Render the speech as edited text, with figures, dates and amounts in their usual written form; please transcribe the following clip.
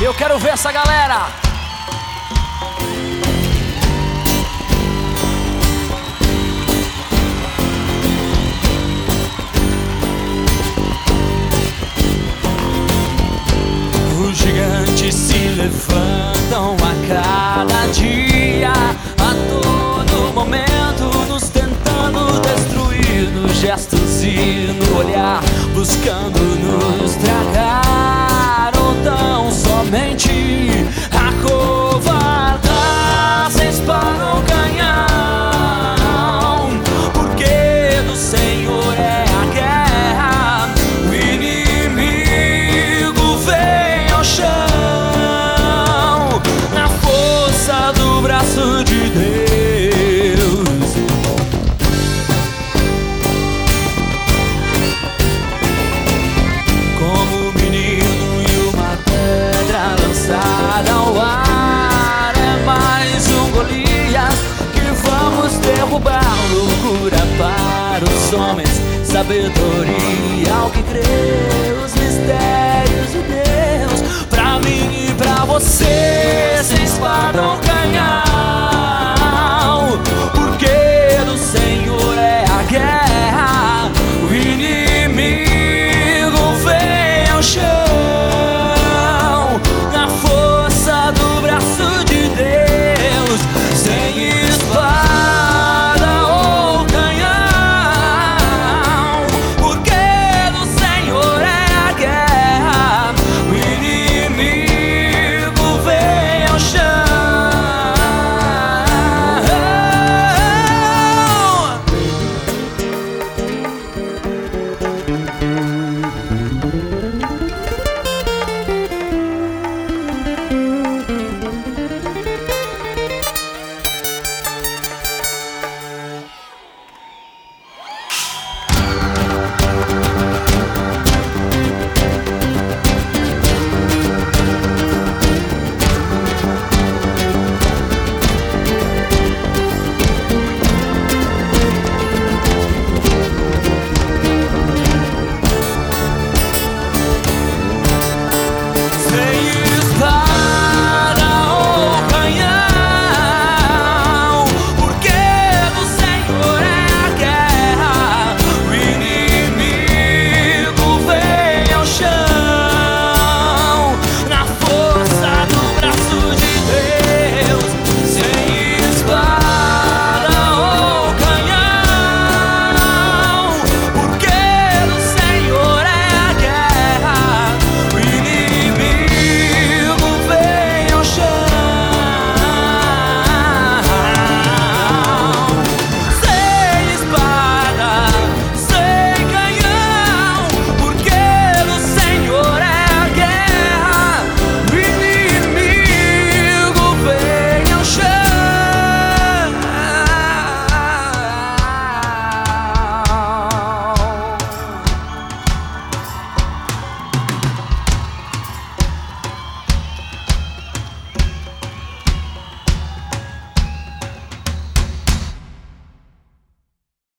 Eu quero ver essa galera. Os gigantes se levantam a cada dia, a todo momento nos tentando destruir, nos gestos e no olhar, buscando nos tragar, ou tão somente acovardar. Sem espada ou canhão, porque do Senhor é a guerra. O inimigo vem ao chão, na força do braço de Deus. Como um menino e uma pedra lançada ao ar, é mais um Golias que vamos derrubar. Loucura para os homens, sabedoria ao que crê, os mistérios de Deus pra mim e pra você. Sem espada ou canhão, porque do Senhor é a guerra.